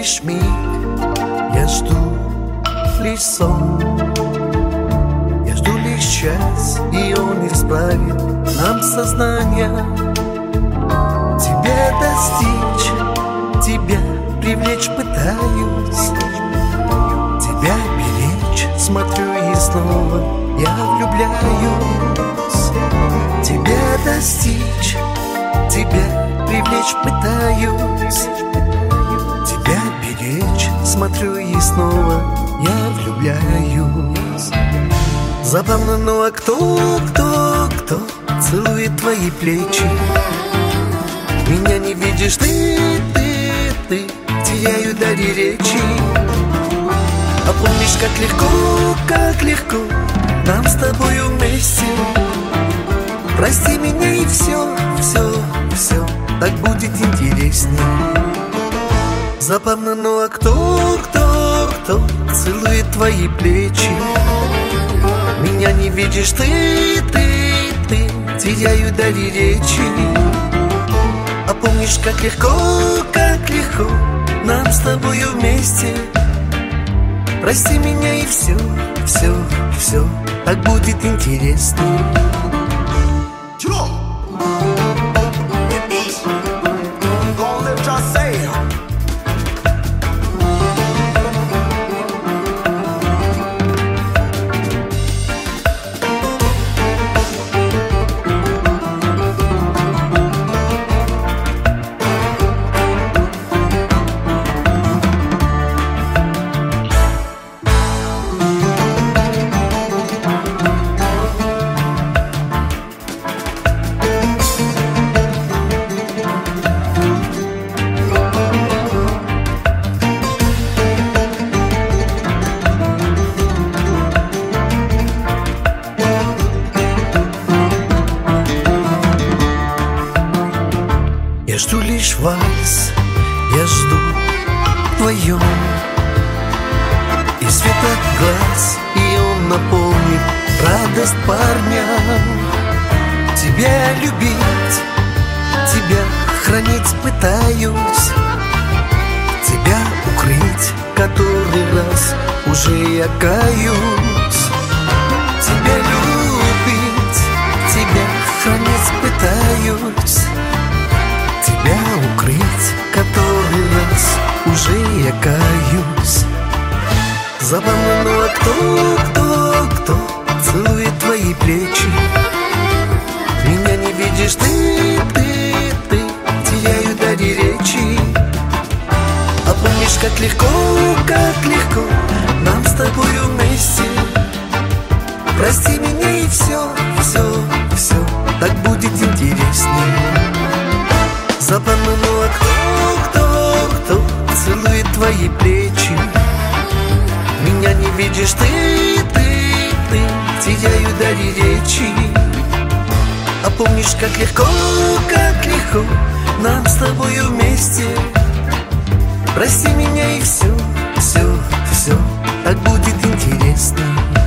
лишь миг, я жду лишь сон. Я жду лишь час, и он исправит нам сознание. Тебя достичь, тебя привлечь пытаюсь, тебя беречь, смотрю и снова я влюбляюсь. Тебя достичь, тебя привлечь пытаюсь, тебя беречь, смотрю и снова я влюбляюсь. Забавно, ну а кто целует твои плечи? Меня не видишь ты, теряю дар речи. А помнишь, как легко нам с тобою вместе? Прости меня и все, так будет интереснее. Забавно, ну а кто целует твои плечи? Меня не видишь ты, теряю дар речи. А помнишь, как легко нам с тобою вместе? Прости меня и все, так будет интереснее. Я жду лишь вальс, я жду вдвоем, и свет от глаз, и он наполнит радость парня. Тебя любить, тебя хранить пытаюсь, тебя укрыть который раз уже я каюсь. Тебя любить, тебя хранить пытаюсь, тебя укрыть который раз уже я каюсь. Забавно, ну а кто целует твои плечи? Меня не видишь ты, теряю дар речи. А помнишь, как легко нам с тобою вместе? Прости меня и все, так будет интереснее. Забавно, ну а кто целует твои плечи? Меня не видишь ты, теряю дар речи. А помнишь, как легко нам с тобою вместе? Прости меня и все, так будет интересно.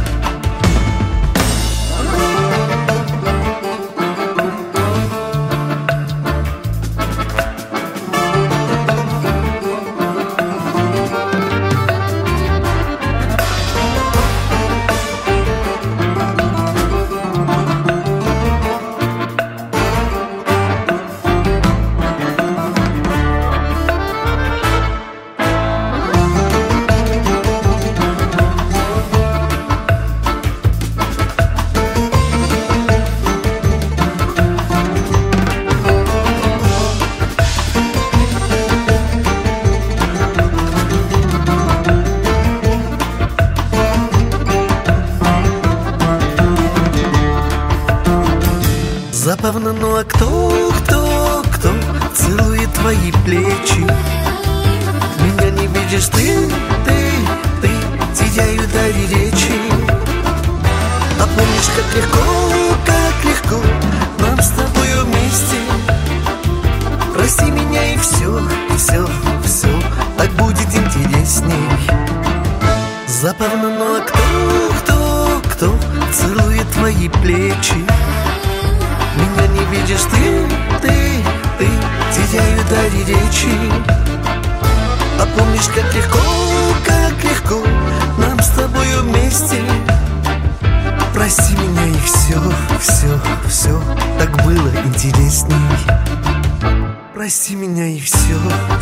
Забавно, ну а кто целует твои плечи? Меня не видишь ты, теряю дар речи. А помнишь, как легко нам с тобою вместе? Прости меня и все, так будет интересней. Забавно, ну а кто целует твои плечи? Меня не видишь ты теряю дар речи. А помнишь, как легко нам с тобою вместе? Прости меня и все, так было интересней. Прости меня и все,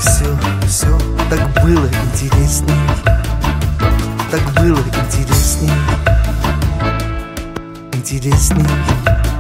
так было интересней. Так было интересней.